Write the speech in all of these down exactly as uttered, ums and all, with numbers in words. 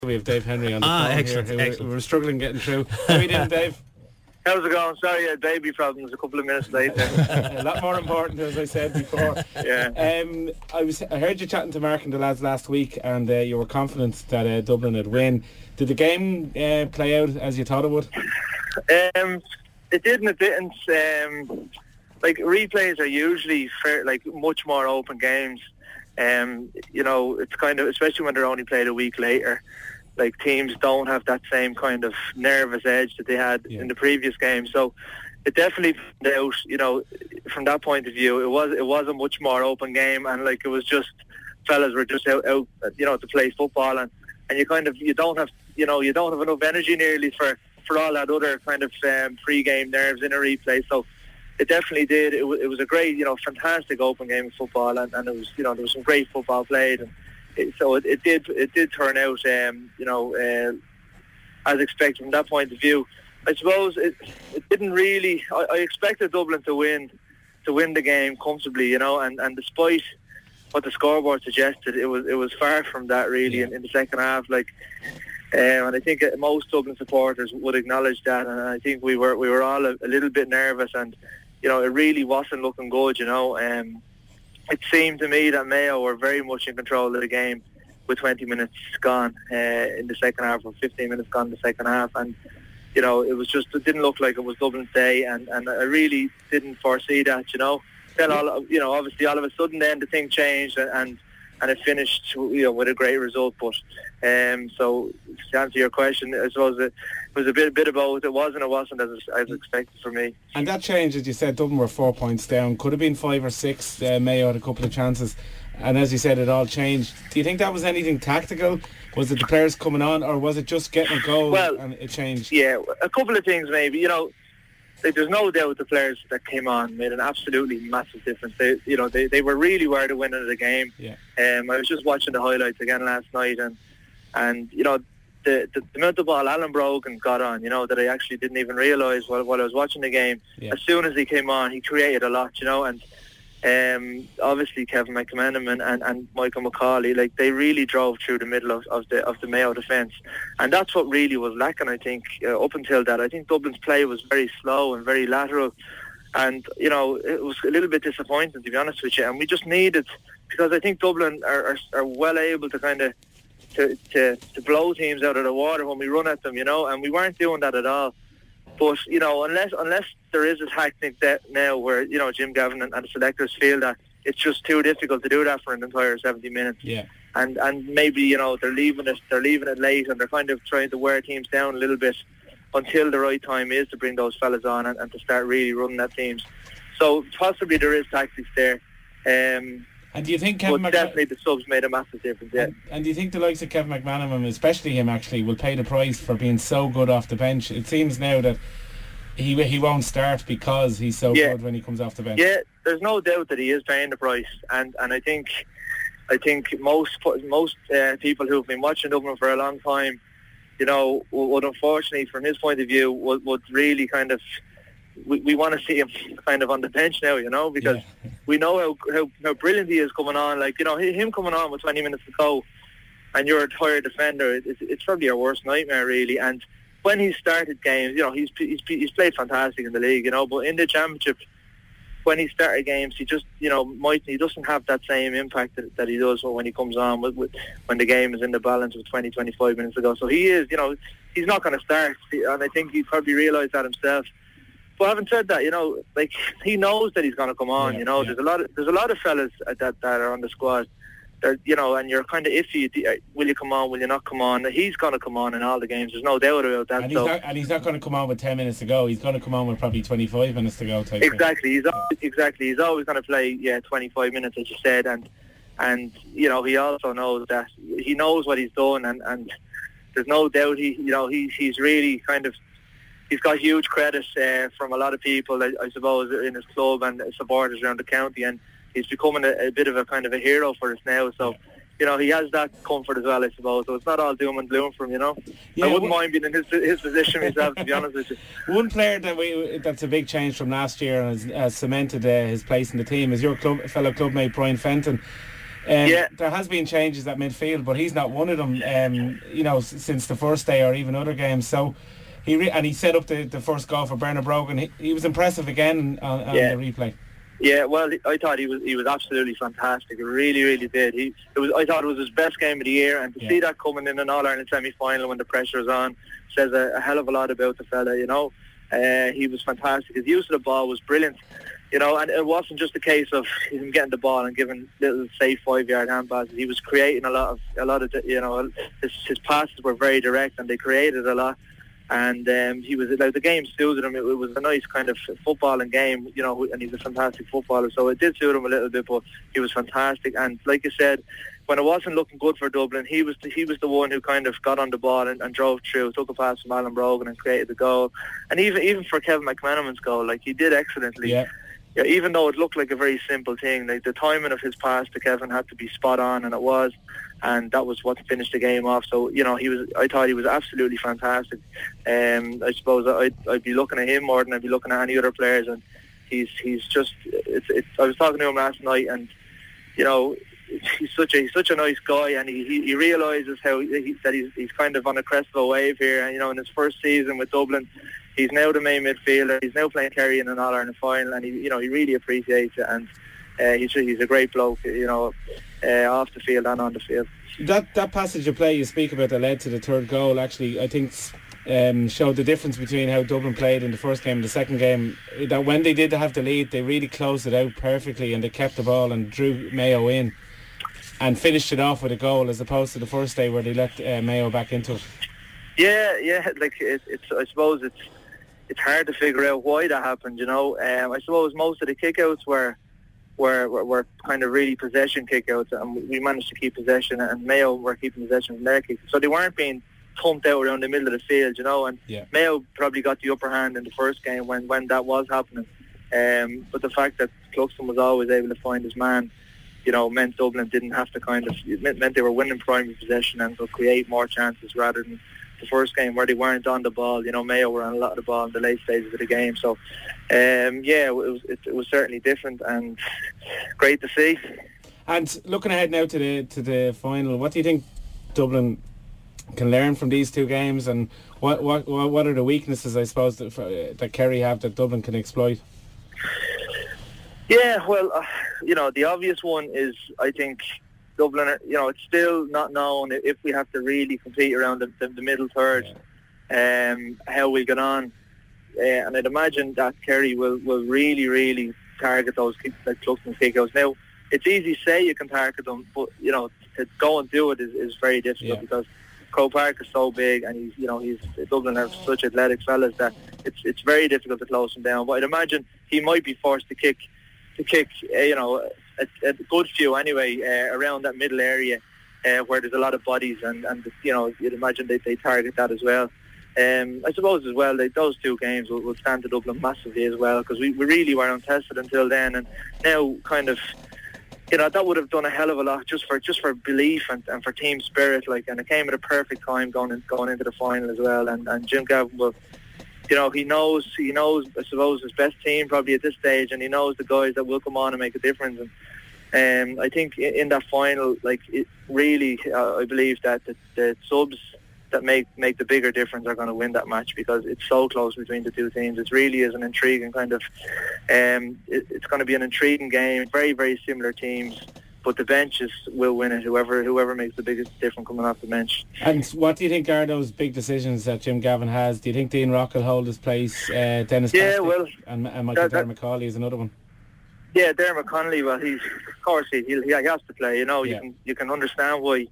We have Dave Henry on the ah, phone excellent, here. excellent. We were struggling getting through. How are you doing, Dave? How's it going? Sorry, I had baby problems a couple of minutes later. A lot more important, as I said before. Yeah. Um, I was. I heard you chatting to Mark and the lads last week, and uh, you were confident that uh, Dublin would win. Did the game uh, play out as you thought it would? Um, it did and it didn't. Um, like replays are usually fair, like much more open games. Um, you know, it's kind of, especially when they're only played a week later. Like teams don't have that same kind of nervous edge that they had yeah. in the previous game. So it definitely found out, you know, from that point of view, it was it was a much more open game, and like it was just fellas were just out, out you know, to play football, and, and you kind of you don't have you know you don't have enough energy nearly for, for all that other kind of um, pre-game nerves in a replay. So it definitely did. It, w- it was a great, you know, fantastic open game of football, and, and it was, you know, there was some great football played. And It, so it, it did it did turn out, um, you know, uh, as expected from that point of view. I suppose it, it didn't really. I, I expected Dublin to win, to win the game comfortably, you know, and, and despite what the scoreboard suggested, it was it was far from that really yeah. in, in the second half. Like, um, and I think most Dublin supporters would acknowledge that, and I think we were we were all a, a little bit nervous, and you know, it really wasn't looking good, you know. Um, It seemed to me that Mayo were very much in control of the game with twenty minutes gone uh, in the second half, or fifteen minutes gone in the second half, and you know it was just it didn't look like it was Dublin's day, and, and I really didn't foresee that. You know, then all you know, obviously all of a sudden then the thing changed, and and, and it finished you know with a great result. But um, so to answer your question, I suppose it was a bit a bit of both. It was and it wasn't as as expected for me. And that change, as you said, Dublin were four points down. Could have been five or six. Uh, Mayo had a couple of chances, and as you said, it all changed. Do you think that was anything tactical? Was it the players coming on, or was it just getting a goal well, and it changed? Yeah, a couple of things maybe. You know, like, there's no doubt the players that came on made an absolutely massive difference. They, you know, they, they were really worth the winning of the game. Yeah. Um, I was just watching the highlights again last night, and and you know. The, the, the amount of ball Alan Brogan got on, you know, that I actually didn't even realise while, while I was watching the game. Yeah. As soon as he came on, he created a lot, you know, and um, obviously Kevin McManaman and, and, and Michael McCauley, like they really drove through the middle of, of the of the Mayo defence, and that's what really was lacking. I think uh, up until that, I think Dublin's play was very slow and very lateral, and you know it was a little bit disappointing, to be honest with you. And we just needed, because I think Dublin are are, are well able to kind of. To, to, to blow teams out of the water when we run at them, you know, and we weren't doing that at all. But, you know, unless unless there is a tactic that now where, you know, Jim Gavin and, and the selectors feel that it's just too difficult to do that for an entire seventy minutes. Yeah. And and maybe, you know, they're leaving it they're leaving it late, and they're kind of trying to wear teams down a little bit until the right time is to bring those fellas on and, and to start really running at teams. So possibly there is tactics there. Um And do you think Kevin But McManaman, definitely the subs made a massive difference, yeah. and, and do you think the likes of Kevin McManaman, especially him actually, will pay the price for being so good off the bench? It seems now that he he won't start because he's so yeah. good when he comes off the bench. Yeah, there's no doubt that he is paying the price, and, and I think I think most most uh, people who've been watching Dublin for a long time, you know, would unfortunately, from his point of view, would, would really kind of we, we want to see him kind of on the bench now, you know, because yeah. we know how, how how brilliant he is coming on. Like, you know, him coming on with twenty minutes to go, and you're a tired defender, it's, it's probably your worst nightmare, really. And when he started games, you know, he's, he's he's played fantastic in the league, you know, but in the championship, when he started games, he just, you know, might he doesn't have that same impact that, that he does when he comes on with, with when the game is in the balance with twenty, twenty-five minutes to go. So he is, you know, he's not going to start, and I think he probably realised that himself. But having said that, you know, like, he knows that he's going to come on. Yeah, you know, yeah. there's a lot of there's a lot of fellas that that are on the squad. They're, you know, and you're kind of iffy. Will you come on? Will you not come on? He's going to come on in all the games. There's no doubt about that. And he's, so. not, and he's not going to come on with ten minutes to go. He's going to come on with probably twenty-five minutes to go. Type exactly. He's always, exactly. He's always going to play, yeah, twenty-five minutes, as you said, and and you know, he also knows that he knows what he's done, and, and there's no doubt he, you know, he's he's really kind of. He's got huge credit uh, from a lot of people, I, I suppose, in his club and supporters around the county, and he's becoming a, a bit of a kind of a hero for us now. So, you know, he has that comfort as well, I suppose. So it's not all doom and gloom for him, you know. Yeah, I wouldn't one, mind being in his his position myself, to be honest with you. One player that we that's a big change from last year and has, has cemented uh, his place in the team is your club fellow clubmate Brian Fenton. Um, Yeah. There has been changes at midfield, but he's not one of them. Um, you know, s- since the first day or even other games. So he re- and he set up the, the first goal for Bernard Brogan. He, he was impressive again on, on Yeah. the replay. Yeah, well, I thought he was he was absolutely fantastic. He really, really did. He it was I thought it was his best game of the year, and to Yeah. see that coming in an All Ireland semi final when the pressure is on says a, a hell of a lot about the fella. You know, uh, he was fantastic. His use of the ball was brilliant. You know, and it wasn't just a case of him getting the ball and giving little safe five yard hand passes. He was creating a lot of a lot of you know his his passes were very direct and they created a lot. And um, he was like the game suited him. It, it was a nice kind of footballing game, you know, and he's a fantastic footballer. So it did suit him a little bit, but he was fantastic. And like you said, when it wasn't looking good for Dublin, he was the, he was the one who kind of got on the ball and, and drove through, took a pass from Alan Brogan and created the goal. And even even for Kevin McManaman's goal, like he did excellently. Yeah. Yeah, even though it looked like a very simple thing, like the timing of his pass to Kevin had to be spot on, and it was, and that was what finished the game off. So you know, he was. I thought he was absolutely fantastic. Um, I suppose I'd, I'd be looking at him more than I'd be looking at any other players, and he's he's just. It's, it's, I was talking to him last night, and you know, he's such a he's such a nice guy, and he he, he realises how he, that he's he's kind of on a crest of a wave here. And you know, in his first season with Dublin, he's now the main midfielder. He's now playing Kerry in an All Ireland final, and he, you know, he really appreciates it. And uh, he's he's a great bloke, you know, uh, off the field and on the field. That that passage of play you speak about that led to the third goal, actually, I think um, showed the difference between how Dublin played in the first game and the second game. That when they did have the lead, they really closed it out perfectly, and they kept the ball and drew Mayo in and finished it off with a goal, as opposed to the first day where they let uh, Mayo back into it. Yeah, yeah, like it, it's. I suppose it's it's hard to figure out why that happened. You know, um, I suppose most of the kickouts were. Were, were were kind of really possession kickouts, and we managed to keep possession, and Mayo were keeping possession from their kicks. So they weren't being pumped out around the middle of the field, you know, and yeah. Mayo probably got the upper hand in the first game when, when that was happening. Um, but the fact that Cluxton was always able to find his man, you know, meant Dublin didn't have to kind of, it meant, meant they were winning primary possession and could create more chances rather than the first game where they weren't on the ball. You know, Mayo were on a lot of the ball in the late stages of the game. So, um, yeah, it was it, it was certainly different and great to see. And looking ahead now to the to the final, what do you think Dublin can learn from these two games, and what what what are the weaknesses, I suppose, that, uh, that Kerry have that Dublin can exploit? Yeah, well, uh, you know, the obvious one is, I think, Dublin, are, you know, it's still not known if we have to really compete around the, the, the middle third, yeah. um, how we get on. Uh, and I'd imagine that Kerry will, will really, really target those kick, like Cluxton kickouts. Now, it's easy to say you can target them, but, you know, to go and do it is, is very difficult yeah. because Croke Park is so big, and he's, you know, he's Dublin have such athletic fellas that it's it's very difficult to close him down. But I'd imagine he might be forced to kick, to kick, uh, you know, a, a good few anyway uh, around that middle area uh, where there's a lot of bodies, and, and you know, you'd imagine they they target that as well. Um, I suppose as well, they, those two games will, will stand to Dublin massively as well, because we, we really were untested until then, and now kind of, you know, that would have done a hell of a lot just for just for belief and, and for team spirit, like, and it came at a perfect time going in, going into the final as well. And, and Jim Gavin will, you know, he knows he knows I suppose his best team probably at this stage, and he knows the guys that will come on and make a difference. And um, I think in, in that final, like, it really, uh, I believe that the, the subs that make make the bigger difference are going to win that match, because it's so close between the two teams. It really is an intriguing kind of um, it, it's going to be an intriguing game, very very similar teams, but the benches will win it, whoever whoever makes the biggest difference coming off the bench. And what do you think are those big decisions that Jim Gavin has? Do you think Dean Rock will hold his place? uh, Dennis yeah Pastick well and, and Michael that, that, Macaulay is another one. Yeah, Dermot Connolly, well, he's of course he he, he has to play, you know. Yeah. You can you can understand why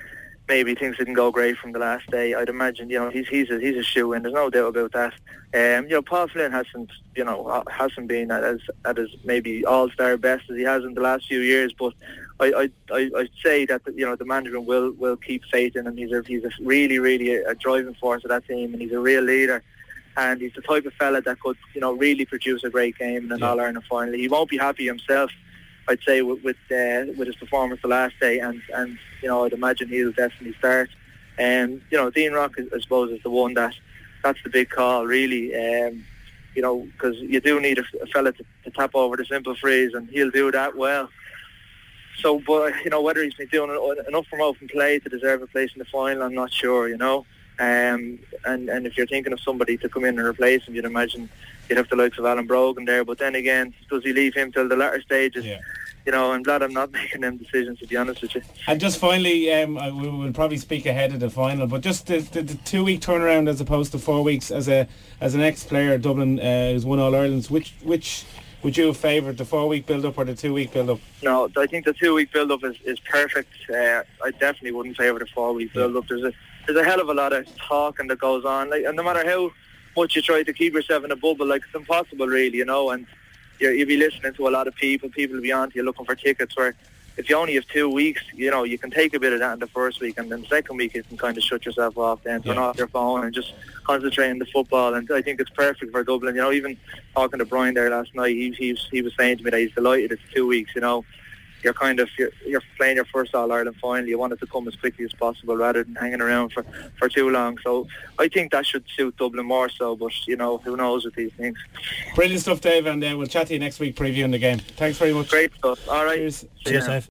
maybe things didn't go great from the last day. I'd imagine, you know, he's he's a, he's a shoe-in. There's no doubt about that. Um, you know, Paul Flynn hasn't, you know, hasn't been at as at his maybe all-star best as he has in the last few years. But I I I I'd say that, you know, the management will will keep faith in him. He's a he's a really really a, a driving force of that team, and he's a real leader. And he's the type of fella that could, you know, really produce a great game in an yeah. All-Ireland final. He won't be happy himself, I'd say, with with, uh, with his performance the last day, and, and you know, I'd imagine he'll definitely start. And um, you know, Dean Rock, I suppose, is the one that that's the big call, really. Um, you know, because you do need a, a fella to, to tap over the simple freeze, and he'll do that well. so, but you know, whether he's been doing enough from open play to deserve a place in the final, I'm not sure. You know, um, and and if you're thinking of somebody to come in and replace him, you'd imagine you'd have the likes of Alan Brogan there. But then again, does he leave him till the latter stages? Yeah. You know, I'm glad I'm not making them decisions, to be honest with you. And just finally, um, I- we will probably speak ahead of the final, but just the, the, the two-week turnaround as opposed to four weeks as a as an ex-player, Dublin uh, who's won All Irelands. Which which would you have favoured, the four-week build-up or the two-week build-up? No, I think the two-week build-up is, is perfect. Uh, I definitely wouldn't favour the four-week Yeah. build-up. There's a there's a hell of a lot of talking that goes on, like, and no matter how much you try to keep yourself in a bubble, like, it's impossible, really, you know. And you're, you'll be listening to a lot of people. People will be on to you looking for tickets. Where if you only have two weeks, you know, you can take a bit of that in the first week, and then the second week you can kind of shut yourself off, then turn Yeah. off your phone and just concentrate on the football. And I think it's perfect for Dublin. You know, even talking to Brian there last night, he he was, he was saying to me that he's delighted it's two weeks. You know, you're kind of you're, you're playing your first All Ireland final. You want it to come as quickly as possible rather than hanging around for, for too long. So I think that should suit Dublin more so. But you know, who knows with these things. Brilliant stuff, Dave, and uh, we'll chat to you next week previewing the game. Thanks very much. Great stuff. All right. Cheers. See you Cheers, now. Dave.